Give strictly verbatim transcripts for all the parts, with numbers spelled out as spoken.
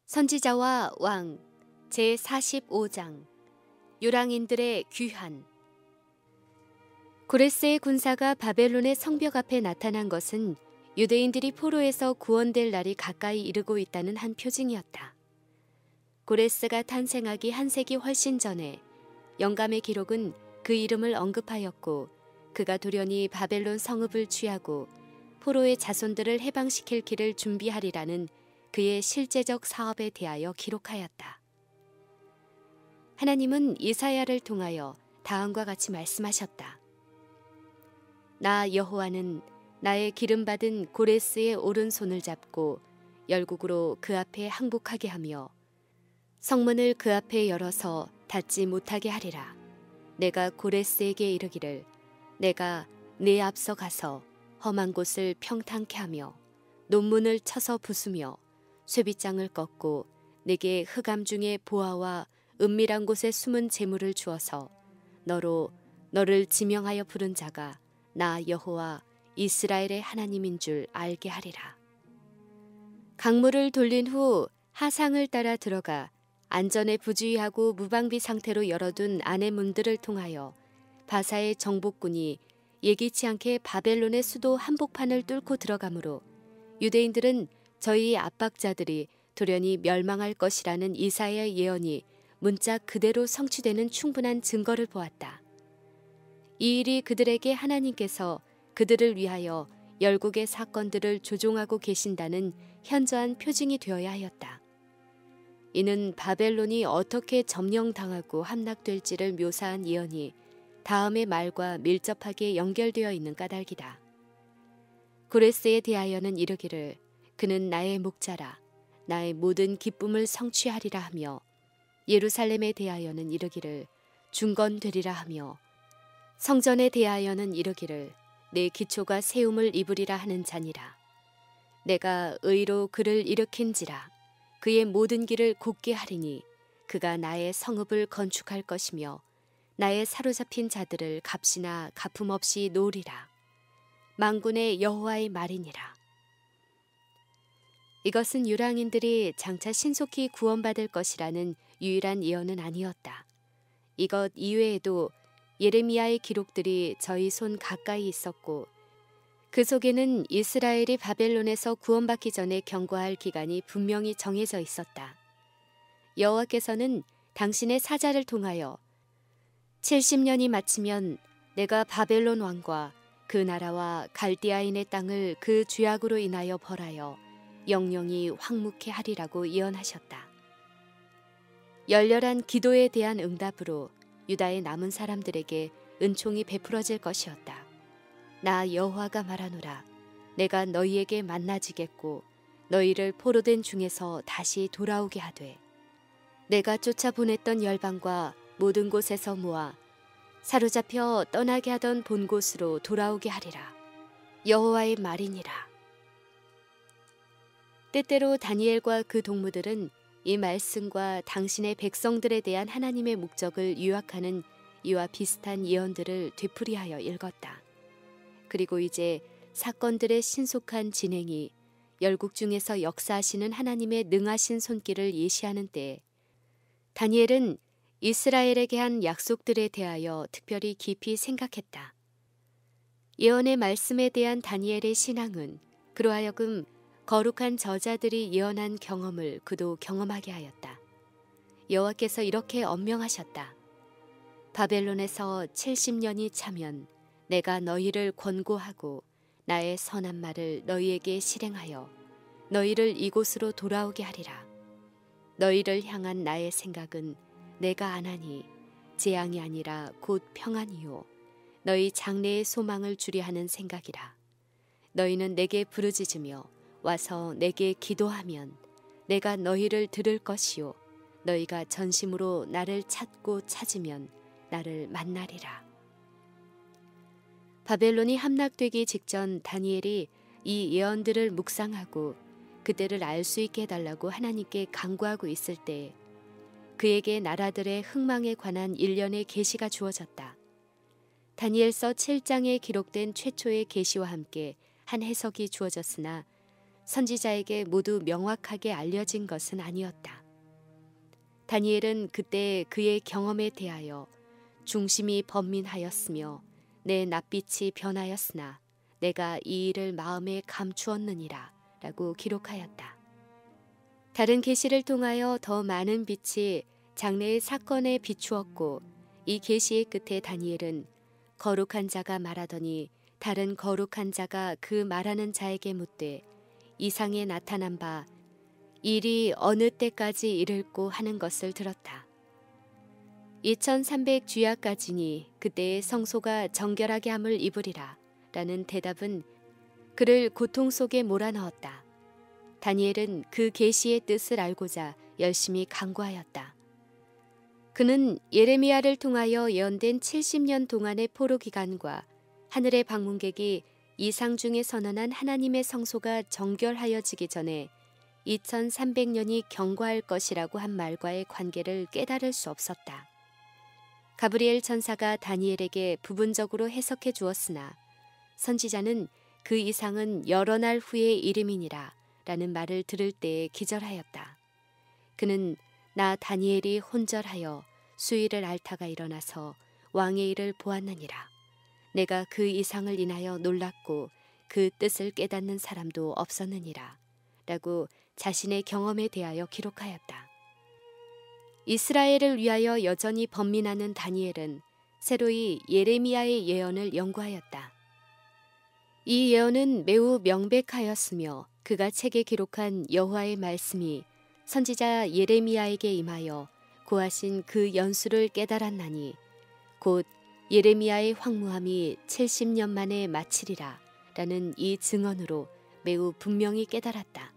선지자와 왕 제사십오 장 요랑인들의 귀환. 고레스의 군사가 바벨론의 성벽 앞에 나타난 것은 유대인들이 포로에서 구원될 날이 가까이 이르고 있다는 한 표징이었다. 고레스가 탄생하기 한 세기 훨씬 전에 영감의 기록은 그 이름을 언급하였고, 그가 돌연히 바벨론 성읍을 취하고 포로의 자손들을 해방시킬 길을 준비하리라는 그의 실제적 사업에 대하여 기록하였다. 하나님은 이사야를 통하여 다음과 같이 말씀하셨다. 나 여호와는 나의 기름받은 고레스의 오른손을 잡고 열국으로 그 앞에 항복하게 하며 성문을 그 앞에 열어서 닫지 못하게 하리라. 내가 고레스에게 이르기를, 내가 네 앞서 가서 험한 곳을 평탄케 하며 논문을 쳐서 부수며 쇠빗장을 꺾고 내게 흑암 중에 보화와 은밀한 곳에 숨은 재물을 주어서 너로 너를 지명하여 부른 자가 나 여호와 이스라엘의 하나님인 줄 알게 하리라. 강물을 돌린 후 하상을 따라 들어가 안전에 부주의하고 무방비 상태로 열어둔 안의 문들을 통하여 바사의 정복군이 예기치 않게 바벨론의 수도 한복판을 뚫고 들어가므로 유대인들은 저희 압박자들이 돌연히 멸망할 것이라는 이사야의 예언이 문짝 그대로 성취되는 충분한 증거를 보았다. 이 일이 그들에게 하나님께서 그들을 위하여 열국의 사건들을 조종하고 계신다는 현저한 표징이 되어야 하였다. 이는 바벨론이 어떻게 점령당하고 함락될지를 묘사한 예언이 다음의 말과 밀접하게 연결되어 있는 까닭이다. 고레스에 대하여는 이르기를, 그는 나의 목자라, 나의 모든 기쁨을 성취하리라 하며, 예루살렘에 대하여는 이르기를 중건되리라 하며, 성전에 대하여는 이르기를 내 기초가 세움을 입으리라 하는 자니라. 내가 의로 그를 일으킨지라. 그의 모든 길을 곧게 하리니 그가 나의 성읍을 건축할 것이며 나의 사로잡힌 자들을 값이나 갚음없이 놓으리라. 만군의 여호와의 말이니라. 이것은 유랑인들이 장차 신속히 구원받을 것이라는 유일한 예언은 아니었다. 이것 이외에도 예레미야의 기록들이 저희 손 가까이 있었고, 그 속에는 이스라엘이 바벨론에서 구원받기 전에 경과할 기간이 분명히 정해져 있었다. 여호와께서는 당신의 사자를 통하여 칠십 년이 마치면 내가 바벨론 왕과 그 나라와 갈디아인의 땅을 그 죄악으로 인하여 벌하여 영영이 황무케 하리라고 예언하셨다. 열렬한 기도에 대한 응답으로 유다의 남은 사람들에게 은총이 베풀어질 것이었다. 나 여호와가 말하노라. 내가 너희에게 만나지겠고 너희를 포로된 중에서 다시 돌아오게 하되, 내가 쫓아보냈던 열방과 모든 곳에서 모아 사로잡혀 떠나게 하던 본 곳으로 돌아오게 하리라. 여호와의 말이니라. 때때로 다니엘과 그 동무들은 이 말씀과 당신의 백성들에 대한 하나님의 목적을 요약하는 이와 비슷한 예언들을 되풀이하여 읽었다. 그리고 이제 사건들의 신속한 진행이 열국 중에서 역사하시는 하나님의 능하신 손길을 예시하는 때에 다니엘은 이스라엘에게 한 약속들에 대하여 특별히 깊이 생각했다. 예언의 말씀에 대한 다니엘의 신앙은 그로 하여금 거룩한 저자들이 예언한 경험을 그도 경험하게 하였다. 여호와께서 이렇게 언명하셨다. 바벨론에서 칠십 년이 차면 내가 너희를 권고하고 나의 선한 말을 너희에게 실행하여 너희를 이곳으로 돌아오게 하리라. 너희를 향한 나의 생각은 내가 안하니 재앙이 아니라 곧 평안이요 너희 장래의 소망을 주리 하는 생각이라. 너희는 내게 부르짖으며 와서 내게 기도하면 내가 너희를 들을 것이요 너희가 전심으로 나를 찾고 찾으면 나를 만나리라. 바벨론이 함락되기 직전 다니엘이 이 예언들을 묵상하고 그때를 알 수 있게 해달라고 하나님께 간구하고 있을 때 그에게 나라들의 흥망에 관한 일련의 계시가 주어졌다. 다니엘서 칠 장에 기록된 최초의 계시와 함께 한 해석이 주어졌으나 선지자에게 모두 명확하게 알려진 것은 아니었다. 다니엘은 그때 그의 경험에 대하여 중심이 번민하였으며 내 낯빛이 변하였으나 내가 이 일을 마음에 감추었느니라 라고 기록하였다. 다른 계시를 통하여 더 많은 빛이 장래의 사건에 비추었고 이 계시의 끝에 다니엘은 거룩한 자가 말하더니 다른 거룩한 자가 그 말하는 자에게 묻되 이상에 나타난 바 일이 어느 때까지 이를꼬 하는 것을 들었다. 이천삼백 주야까지니 그때의 성소가 정결하게 함을 입으리라 라는 대답은 그를 고통 속에 몰아넣었다. 다니엘은 그 계시의 뜻을 알고자 열심히 간구하였다. 그는 예레미야를 통하여 예언된 칠십 년 동안의 포로 기간과 하늘의 방문객이 이상 중에 선언한 하나님의 성소가 정결하여지기 전에 이천삼백 년이 경과할 것이라고 한 말과의 관계를 깨달을 수 없었다. 가브리엘 천사가 다니엘에게 부분적으로 해석해 주었으나 선지자는 그 이상은 여러 날 후의 이름이니라 라는 말을 들을 때에 기절하였다. 그는 나 다니엘이 혼절하여 수일을 앓다가 일어나서 왕의 일을 보았느니라. 내가 그 이상을 인하여 놀랐고 그 뜻을 깨닫는 사람도 없었느니라 라고 자신의 경험에 대하여 기록하였다. 이스라엘을 위하여 여전히 번민하는 다니엘은 새로이 예레미야의 예언을 연구하였다. 이 예언은 매우 명백하였으며 그가 책에 기록한 여호와의 말씀이 선지자 예레미야에게 임하여 고하신 그 연수를 깨달았나니 곧 예레미야의 황무함이 칠십 년 만에 마치리라 라는 이 증언으로 매우 분명히 깨달았다.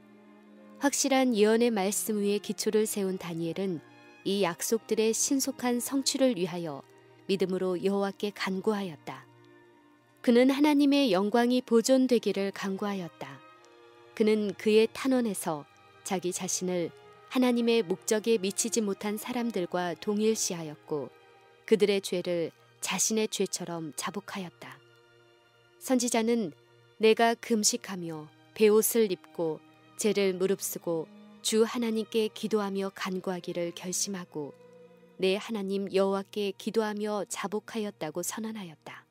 확실한 예언의 말씀 위에 기초를 세운 다니엘은 이 약속들의 신속한 성취를 위하여 믿음으로 여호와께 간구하였다. 그는 하나님의 영광이 보존되기를 간구하였다. 그는 그의 탄원에서 자기 자신을 하나님의 목적에 미치지 못한 사람들과 동일시하였고 그들의 죄를 자신의 죄처럼 자복하였다. 선지자는 내가 금식하며 베옷을 입고 죄를 무릅쓰고 주 하나님께 기도하며 간구하기를 결심하고 내 하나님 여호와께 기도하며 자복하였다고 선언하였다.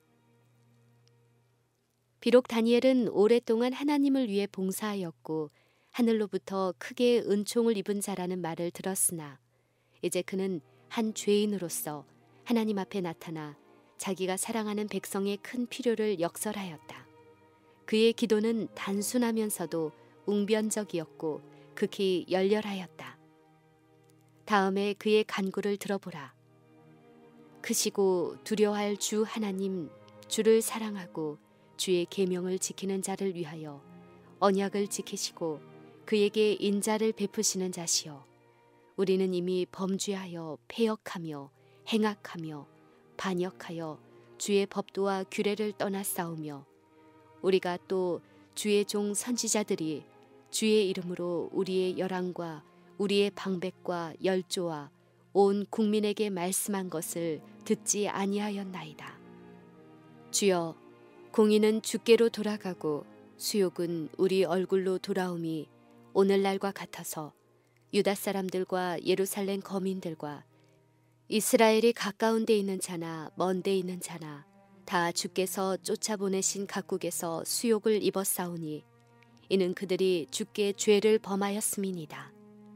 비록 다니엘은 오랫동안 하나님을 위해 봉사하였고 하늘로부터 크게 은총을 입은 자라는 말을 들었으나 이제 그는 한 죄인으로서 하나님 앞에 나타나 자기가 사랑하는 백성의 큰 필요를 역설하였다. 그의 기도는 단순하면서도 웅변적이었고 극히 열렬하였다. 다음에 그의 간구를 들어보라. 크시고 두려워할 주 하나님, 주를 사랑하고 주의 계명을 지키는 자를 위하여 언약을 지키시고 그에게 인자를 베푸시는 자시여. 우리는 이미 범죄하여 패역하며 행악하며 반역하여 주의 법도와 규례를 떠나 싸우며 우리가 또 주의 종 선지자들이 주의 이름으로 우리의 열왕과 우리의 방백과 열조와 온 국민에게 말씀한 것을 듣지 아니하였나이다. 주여, 공의는 주께로 돌아가고 수욕은 우리 얼굴로 돌아옴이 오늘날과 같아서 유다 사람들과 예루살렘 거민들과 이스라엘이 가까운 데 있는 자나 먼 데 있는 자나 다 주께서 쫓아보내신 각국에서 수욕을 입었사오니 이는 그들이 주께 죄를 범하였음이니이다.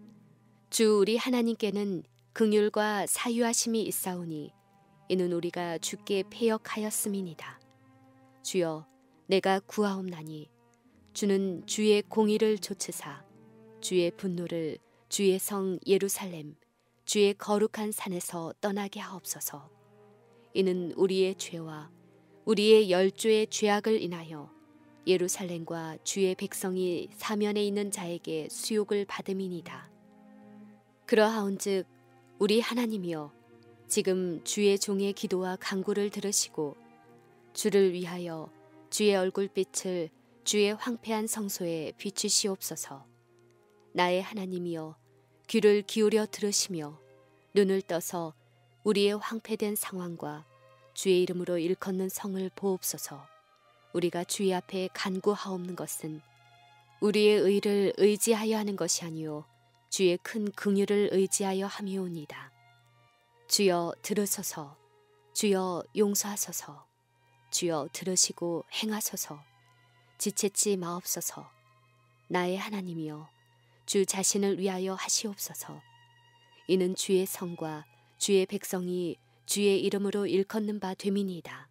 주 우리 하나님께는 긍휼과 사유하심이 있사오니 이는 우리가 주께 패역하였음이니이다. 주여, 내가 구하옵나니 주는 주의 공의를 좇으사 주의 분노를 주의 성 예루살렘 주의 거룩한 산에서 떠나게 하옵소서. 이는 우리의 죄와 우리의 열조의 죄악을 인하여 예루살렘과 주의 백성이 사면에 있는 자에게 수욕을 받음이니이다. 그러하온즉 우리 하나님이여, 지금 주의 종의 기도와 간구를 들으시고 주를 위하여 주의 얼굴빛을 주의 황폐한 성소에 비추시옵소서. 나의 하나님이여, 귀를 기울여 들으시며 눈을 떠서 우리의 황폐된 상황과 주의 이름으로 일컫는 성을 보옵소서. 우리가 주의 앞에 간구하옵는 것은 우리의 의를 의지하여 하는 것이 아니요 주의 큰 긍휼을 의지하여 함이오니이다. 주여 들으소서. 주여 용서하소서. 주여 들으시고 행하소서. 지체치 마옵소서. 나의 하나님이여 주 자신을 위하여 하시옵소서. 이는 주의 성과 주의 백성이 주의 이름으로 일컫는 바 됨이니이다.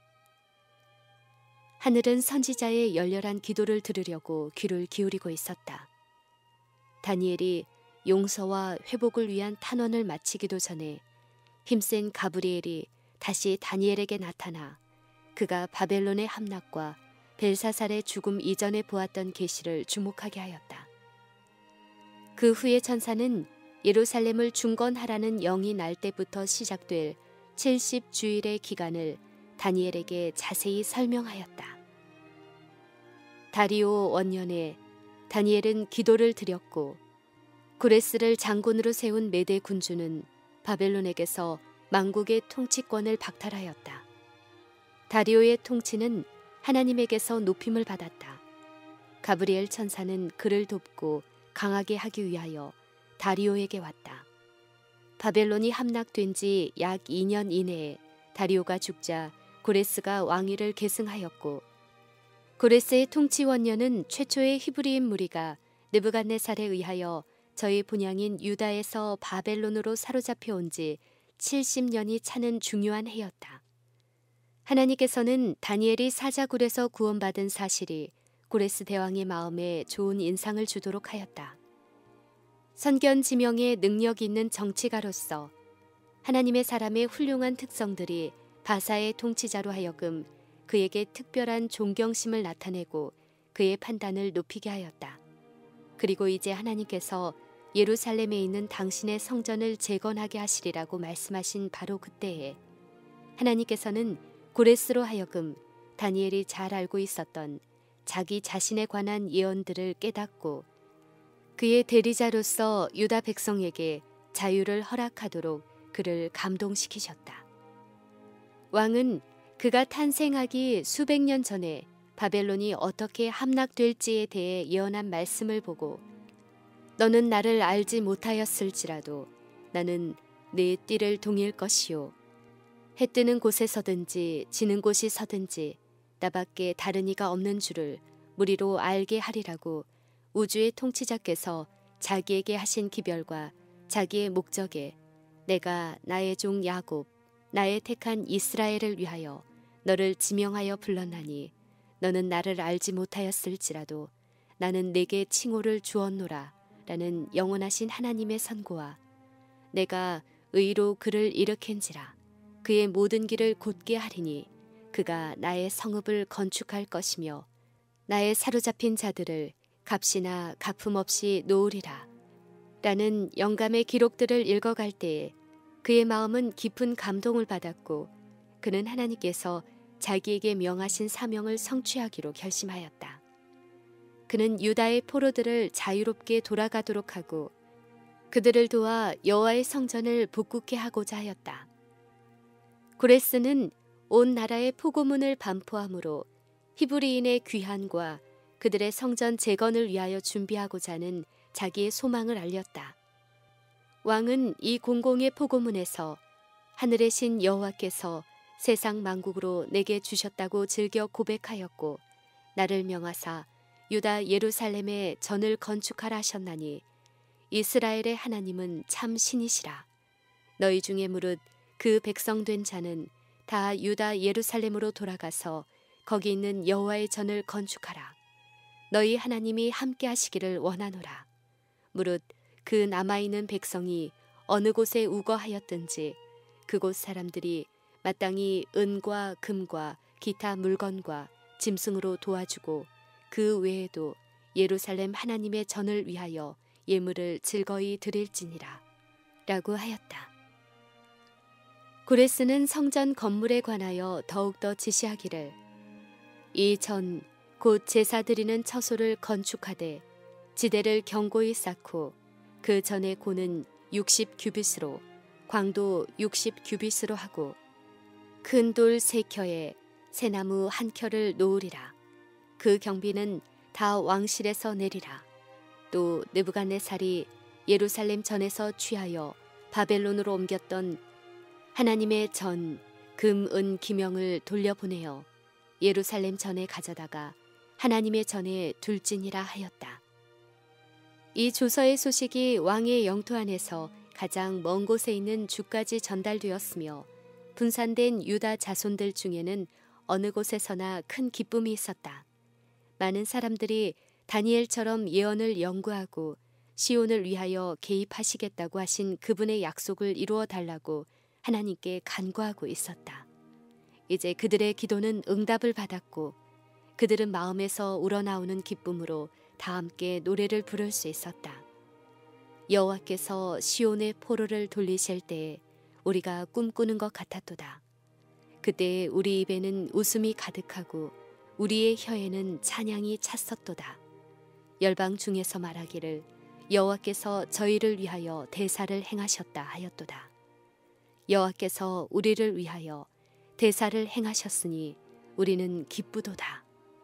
하늘은 선지자의 열렬한 기도를 들으려고 귀를 기울이고 있었다. 다니엘이 용서와 회복을 위한 탄원을 마치기도 전에 힘센 가브리엘이 다시 다니엘에게 나타나 그가 바벨론의 함락과 벨사살의 죽음 이전에 보았던 계시를 주목하게 하였다. 그 후에 천사는 예루살렘을 중건하라는 영이 날 때부터 시작될 칠십 주일의 기간을 다니엘에게 자세히 설명하였다. 다리오 원년에 다니엘은 기도를 드렸고 고레스를 장군으로 세운 메대 군주는 바벨론에게서 만국의 통치권을 박탈하였다. 다리오의 통치는 하나님에게서 높임을 받았다. 가브리엘 천사는 그를 돕고 강하게 하기 위하여 다리오에게 왔다. 바벨론이 함락된 지 약 이 년 이내에 다리오가 죽자 고레스가 왕위를 계승하였고 고레스의 통치 원년은 최초의 히브리인 무리가 느부갓네살에 의하여 저희 본향인 유다에서 바벨론으로 사로잡혀 온 지 칠십 년이 차는 중요한 해였다. 하나님께서는 다니엘이 사자굴에서 구원받은 사실이 고레스 대왕의 마음에 좋은 인상을 주도록 하였다. 선견지명에 능력 있는 정치가로서 하나님의 사람의 훌륭한 특성들이 바사의 통치자로 하여금 그에게 특별한 존경심을 나타내고 그의 판단을 높이게 하였다. 그리고 이제 하나님께서 예루살렘에 있는 당신의 성전을 재건하게 하시리라고 말씀하신 바로 그때에 하나님께서는 고레스로 하여금 다니엘이 잘 알고 있었던 자기 자신에 관한 예언들을 깨닫고 그의 대리자로서 유다 백성에게 자유를 허락하도록 그를 감동시키셨다. 왕은 그가 탄생하기 수백 년 전에 바벨론이 어떻게 함락될지에 대해 예언한 말씀을 보고 너는 나를 알지 못하였을지라도 나는 네 띠를 동일 것이요 해 뜨는 곳에 서든지 지는 곳이 서든지 나밖에 다른 이가 없는 줄을 무리로 알게 하리라고 우주의 통치자께서 자기에게 하신 기별과 자기의 목적에 내가 나의 종 야곱 나의 택한 이스라엘을 위하여 너를 지명하여 불렀나니 너는 나를 알지 못하였을지라도 나는 내게 칭호를 주었노라 라는 영원하신 하나님의 선고와 내가 의로 그를 일으킨지라 그의 모든 길을 곧게 하리니 그가 나의 성읍을 건축할 것이며 나의 사로잡힌 자들을 값이나 갚음 없이 놓으리라 라는 영감의 기록들을 읽어갈 때에 그의 마음은 깊은 감동을 받았고 그는 하나님께서 자기에게 명하신 사명을 성취하기로 결심하였다. 그는 유다의 포로들을 자유롭게 돌아가도록 하고 그들을 도와 여호와의 성전을 복국케 하고자 하였다. 고레스는 온 나라에 포고문을 반포함으로 히브리인의 귀환과 그들의 성전 재건을 위하여 준비하고자 하는 자기의 소망을 알렸다. 왕은 이 공공의 포고문에서 하늘의 신 여호와께서 세상 만국으로 내게 주셨다고 즐겨 고백하였고 나를 명하사 유다 예루살렘에 전을 건축하라 하셨나니 이스라엘의 하나님은 참 신이시라. 너희 중에 무릇 그 백성 된 자는 다 유다 예루살렘으로 돌아가서 거기 있는 여호와의 전을 건축하라. 너희 하나님이 함께 하시기를 원하노라. 무릇 그 남아있는 백성이 어느 곳에 우거하였든지 그곳 사람들이 마땅히 은과 금과 기타 물건과 짐승으로 도와주고 그 외에도 예루살렘 하나님의 전을 위하여 예물을 즐거이 드릴지니라 라고 하였다. 고레스는 성전 건물에 관하여 더욱더 지시하기를 이 전 곧 제사 드리는 처소를 건축하되 지대를 견고히 쌓고 그 전의 고는 육십 규빗으로 광도 육십 규빗으로 하고 큰 돌 세 켜에 새나무 한 켜를 놓으리라. 그 경비는 다 왕실에서 내리라. 또 느부갓네살이 예루살렘 전에서 취하여 바벨론으로 옮겼던 하나님의 전, 금, 은, 기명을 돌려보내어 예루살렘 전에 가져다가 하나님의 전에 둘지니라 하였다. 이 조서의 소식이 왕의 영토 안에서 가장 먼 곳에 있는 주까지 전달되었으며 분산된 유다 자손들 중에는 어느 곳에서나 큰 기쁨이 있었다. 많은 사람들이 다니엘처럼 예언을 연구하고 시온을 위하여 개입하시겠다고 하신 그분의 약속을 이루어 달라고 하나님께 간구하고 있었다. 이제 그들의 기도는 응답을 받았고 그들은 마음에서 우러나오는 기쁨으로 다 함께 노래를 부를 수 있었다. 여호와께서 시온의 포로를 돌리실 때에 우리가 꿈꾸는 것 같았도다. 그때 우리 입에는 웃음이 가득하고 우리의 혀에는 찬양이 찼었도다. 열방 중에서 말하기를 여호와께서 저희를 위하여 대사를 행하셨다 하였도다. 여호와께서 우리를 위하여 대사를 행하셨으니 우리는 기쁘도다.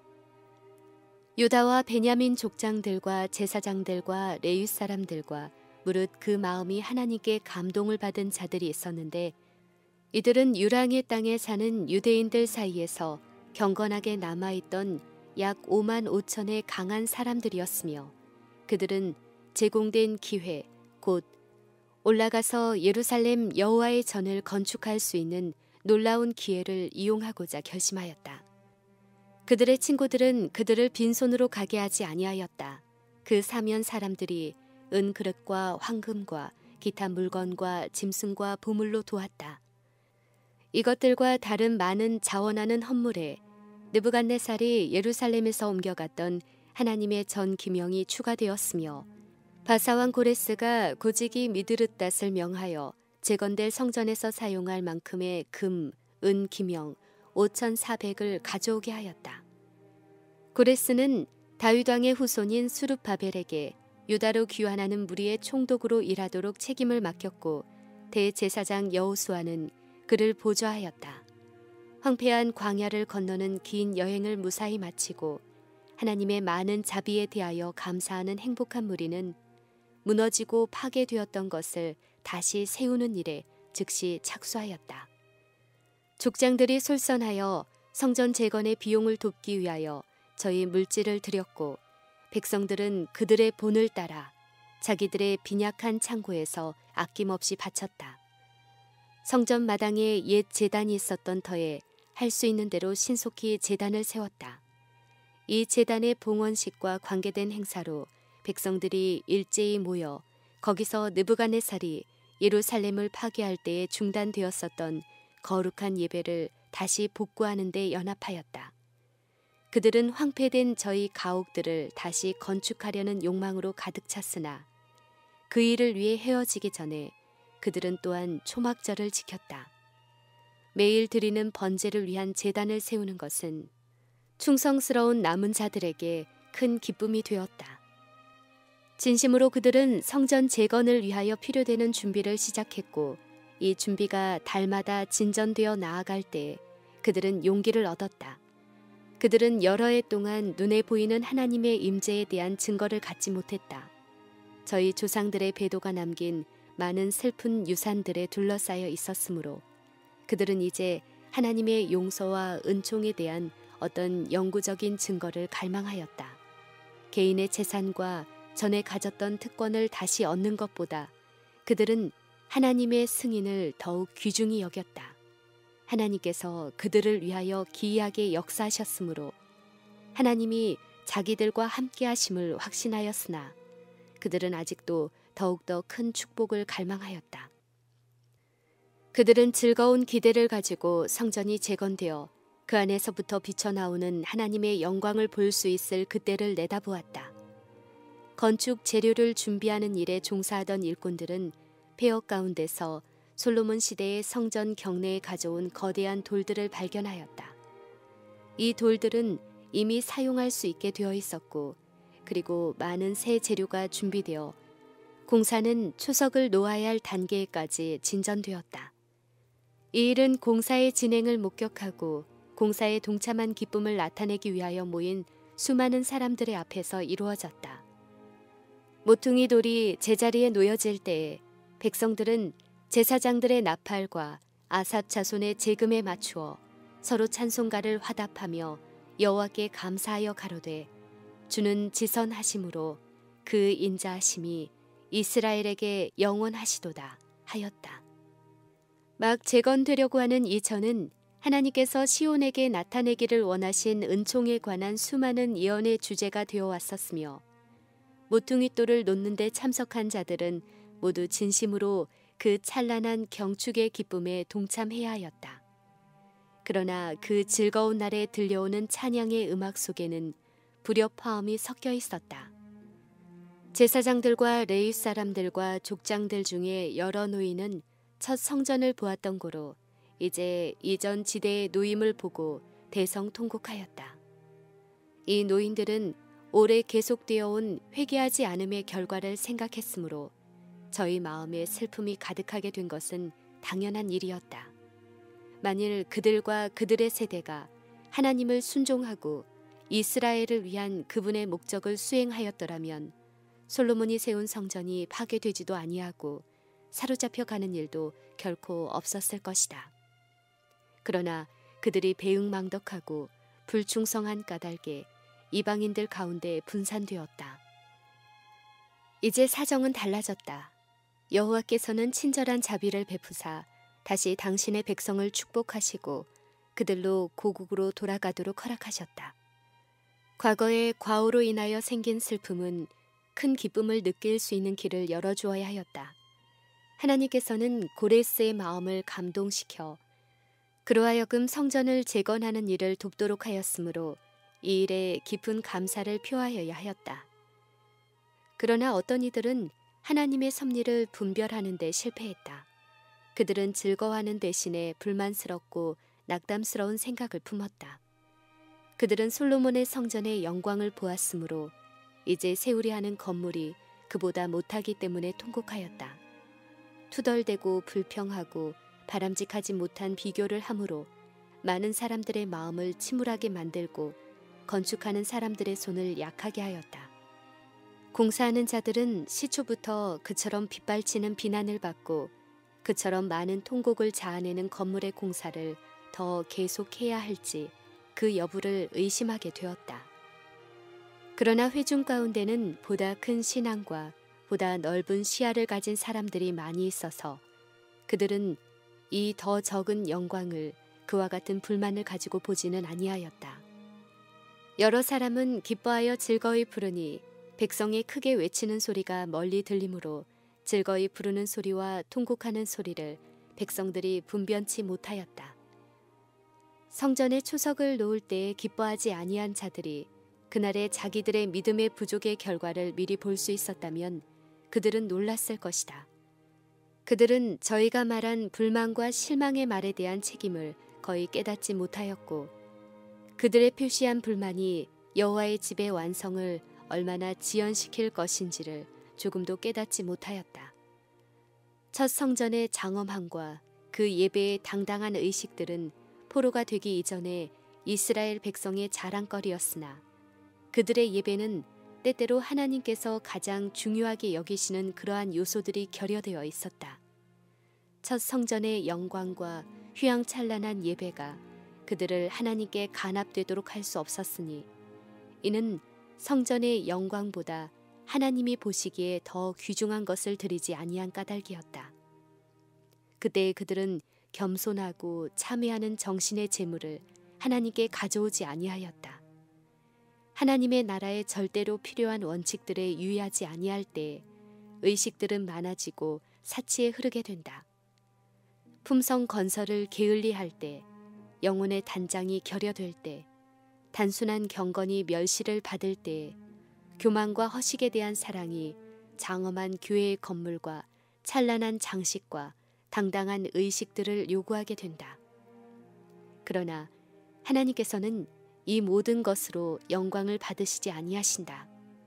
유다와 베냐민 족장들과 제사장들과 레위 사람들과 무릇 그 마음이 하나님께 감동을 받은 자들이 있었는데 이들은 유랑의 땅에 사는 유대인들 사이에서 경건하게 남아있던 약 오만 오천의 강한 사람들이었으며 그들은 제공된 기회 곧 올라가서 예루살렘 여호와의 전을 건축할 수 있는 놀라운 기회를 이용하고자 결심하였다. 그들의 친구들은 그들을 빈손으로 가게 하지 아니하였다. 그 사면 사람들이 은그릇과 황금과 기타 물건과 짐승과 보물로 도왔다. 이것들과 다른 많은 자원하는 헌물에 느부갓네살이 예루살렘에서 옮겨갔던 하나님의 전 기명이 추가되었으며 바사왕 고레스가 고지기 미드르닷을 명하여 재건될 성전에서 사용할 만큼의 금, 은 기명 오천사백을 가져오게 하였다. 고레스는 다윗 왕의 후손인 수룹바벨에게 유다로 귀환하는 무리의 총독으로 일하도록 책임을 맡겼고 대제사장 여호수아는 그를 보좌하였다. 황폐한 광야를 건너는 긴 여행을 무사히 마치고 하나님의 많은 자비에 대하여 감사하는 행복한 무리는 무너지고 파괴되었던 것을 다시 세우는 일에 즉시 착수하였다. 족장들이 솔선하여 성전 재건의 비용을 돕기 위하여 저희 물질을 드렸고 백성들은 그들의 본을 따라 자기들의 빈약한 창고에서 아낌없이 바쳤다. 성전 마당에 옛 제단이 있었던 터에 할 수 있는 대로 신속히 제단을 세웠다. 이 제단의 봉헌식과 관계된 행사로 백성들이 일제히 모여 거기서 느부갓네살이 예루살렘을 파괴할 때에 중단되었었던 거룩한 예배를 다시 복구하는 데 연합하였다. 그들은 황폐된 저희 가옥들을 다시 건축하려는 욕망으로 가득 찼으나 그 일을 위해 헤어지기 전에 그들은 또한 초막절을 지켰다. 매일 드리는 번제를 위한 제단을 세우는 것은 충성스러운 남은 자들에게 큰 기쁨이 되었다. 진심으로 그들은 성전 재건을 위하여 필요되는 준비를 시작했고 이 준비가 달마다 진전되어 나아갈 때 그들은 용기를 얻었다. 그들은 여러 해 동안 눈에 보이는 하나님의 임재에 대한 증거를 갖지 못했다. 저희 조상들의 배도가 남긴 많은 슬픈 유산들에 둘러싸여 있었으므로 그들은 이제 하나님의 용서와 은총에 대한 어떤 영구적인 증거를 갈망하였다. 개인의 재산과 전에 가졌던 특권을 다시 얻는 것보다 그들은 하나님의 승인을 더욱 귀중히 여겼다. 하나님께서 그들을 위하여 기이하게 역사하셨으므로 하나님이 자기들과 함께 하심을 확신하였으나 그들은 아직도 더욱더 큰 축복을 갈망하였다. 그들은 즐거운 기대를 가지고 성전이 재건되어 그 안에서부터 비쳐나오는 하나님의 영광을 볼 수 있을 그때를 내다보았다. 건축 재료를 준비하는 일에 종사하던 일꾼들은 폐허 가운데서 솔로몬 시대의 성전 경내에 가져온 거대한 돌들을 발견하였다. 이 돌들은 이미 사용할 수 있게 되어 있었고 그리고 많은 새 재료가 준비되어 공사는 초석을 놓아야 할 단계까지 진전되었다. 이 일은 공사의 진행을 목격하고 공사에 동참한 기쁨을 나타내기 위하여 모인 수많은 사람들의 앞에서 이루어졌다. 모퉁이 돌이 제자리에 놓여질 때에 백성들은 제사장들의 나팔과 아삽 자손의 재금에 맞추어 서로 찬송가를 화답하며 여호와께 감사하여 가로되 주는 지선하심으로 그 인자하심이 이스라엘에게 영원하시도다 하였다. 막 재건되려고 하는 이 전은 하나님께서 시온에게 나타내기를 원하신 은총에 관한 수많은 예언의 주제가 되어 왔었으며 모퉁이 돌을 놓는 데 참석한 자들은 모두 진심으로 그 찬란한 경축의 기쁨에 동참해야 하였다. 그러나 그 즐거운 날에 들려오는 찬양의 음악 속에는 불협화음이 섞여 있었다. 제사장들과 레위 사람들과 족장들 중에 여러 노인은 첫 성전을 보았던 고로 이제 이전 지대의 노임을 보고 대성통곡하였다. 이 노인들은 오래 계속되어 온 회개하지 않음의 결과를 생각했으므로 저희 마음에 슬픔이 가득하게 된 것은 당연한 일이었다. 만일 그들과 그들의 세대가 하나님을 순종하고 이스라엘을 위한 그분의 목적을 수행하였더라면 솔로몬이 세운 성전이 파괴되지도 아니하고 사로잡혀 가는 일도 결코 없었을 것이다. 그러나 그들이 배응망덕하고 불충성한 까닭에 이방인들 가운데 분산되었다. 이제 사정은 달라졌다. 여호와께서는 친절한 자비를 베푸사 다시 당신의 백성을 축복하시고 그들로 고국으로 돌아가도록 허락하셨다. 과거의 과오로 인하여 생긴 슬픔은 큰 기쁨을 느낄 수 있는 길을 열어주어야 하였다. 하나님께서는 고레스의 마음을 감동시켜 그로 하여금 성전을 재건하는 일을 돕도록 하였으므로 이 일에 깊은 감사를 표하여야 하였다. 그러나 어떤 이들은 하나님의 섭리를 분별하는 데 실패했다. 그들은 즐거워하는 대신에 불만스럽고 낙담스러운 생각을 품었다. 그들은 솔로몬의 성전의 영광을 보았으므로 이제 세우려 하는 건물이 그보다 못하기 때문에 통곡하였다. 투덜대고 불평하고 바람직하지 못한 비교를 함으로 많은 사람들의 마음을 침울하게 만들고 건축하는 사람들의 손을 약하게 하였다. 공사하는 자들은 시초부터 그처럼 빗발치는 비난을 받고 그처럼 많은 통곡을 자아내는 건물의 공사를 더 계속해야 할지 그 여부를 의심하게 되었다. 그러나 회중 가운데는 보다 큰 신앙과 보다 넓은 시야를 가진 사람들이 많이 있어서 그들은 이 더 적은 영광을 그와 같은 불만을 가지고 보지는 아니하였다. 여러 사람은 기뻐하여 즐거이 부르니 백성이 크게 외치는 소리가 멀리 들리므로 즐거이 부르는 소리와 통곡하는 소리를 백성들이 분변치 못하였다. 성전에 초석을 놓을 때에 기뻐하지 아니한 자들이 그날의 자기들의 믿음의 부족의 결과를 미리 볼 수 있었다면 그들은 놀랐을 것이다. 그들은 저희가 말한 불만과 실망의 말에 대한 책임을 거의 깨닫지 못하였고 그들의 표시한 불만이 여호와의 집의 완성을 얼마나 지연시킬 것인지를 조금도 깨닫지 못하였다. 첫 성전의 장엄함과 그 예배의 당당한 의식들은 포로가 되기 이전에 이스라엘 백성의 자랑거리였으나 그들의 예배는 때때로 하나님께서 가장 중요하게 여기시는 그러한 요소들이 결여되어 있었다. 첫 성전의 영광과 휘황찬란한 예배가 그들을 하나님께 간합되도록 할 수 없었으니 이는 성전의 영광보다 하나님이 보시기에 더 귀중한 것을 드리지 아니한 까닭이었다. 그때 그들은 겸손하고 참회하는 정신의 제물을 하나님께 가져오지 아니하였다. 하나님의 나라에 절대로 필요한 원칙들에 유의하지 아니할 때에 의식들은 많아지고 사치에 흐르게 된다. 품성 건설을 게을리할 때, 영혼의 단장이 결여될 때, 단순한 경건이 멸시를 받을 때에 교만과 허식에 대한 사랑이 장엄한 교회의 건물과 찬란한 장식과 당당한 의식들을 요구하게 된다. 그러나 하나님께서는 이 모든 것으로 영광을 받으시지 아니하신다.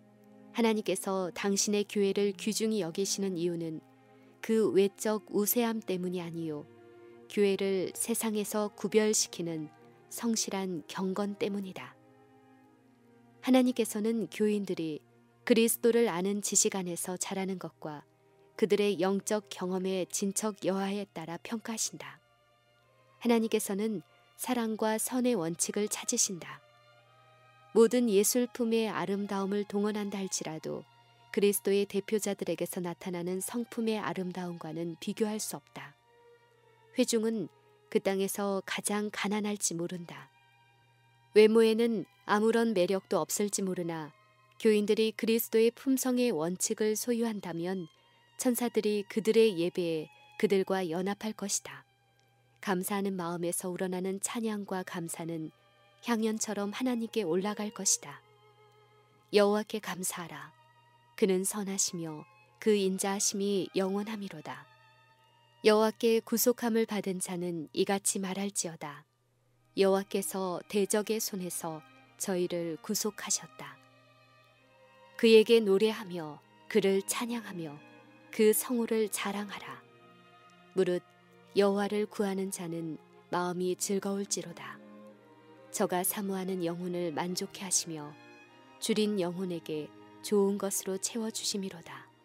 하나님께서 당신의 교회를 귀중히 여기시는 이유는 그 외적 우세함 때문이 아니요 교회를 세상에서 구별시키는 성실한 경건 때문이다. 하나님께서는 교인들이 그리스도를 아는 지식 안에서 자라는 것과 그들의 영적 경험의 진척 여하에 따라 평가하신다. 하나님께서는 사랑과 선의 원칙을 찾으신다. 모든 예술품의 아름다움을 동원한다 할지라도 그리스도의 대표자들에게서 나타나는 성품의 아름다움과는 비교할 수 없다. 회중은 그 땅에서 가장 가난할지 모른다. 외모에는 아무런 매력도 없을지 모르나 교인들이 그리스도의 품성의 원칙을 소유한다면 천사들이 그들의 예배에 그들과 연합할 것이다. 감사하는 마음에서 우러나는 찬양과 감사는 향연처럼 하나님께 올라갈 것이다. 여호와께 감사하라. 그는 선하시며 그 인자하심이 영원함이로다. 여호와께 구속함을 받은 자는 이같이 말할지어다. 여호와께서 대적의 손에서 저희를 구속하셨다. 그에게 노래하며 그를 찬양하며 그 성호를 자랑하라. 무릇 여호와를 구하는 자는 마음이 즐거울지로다. 저가 사모하는 영혼을 만족해 하시며 줄인 영혼에게 좋은 것으로 채워주심이로다.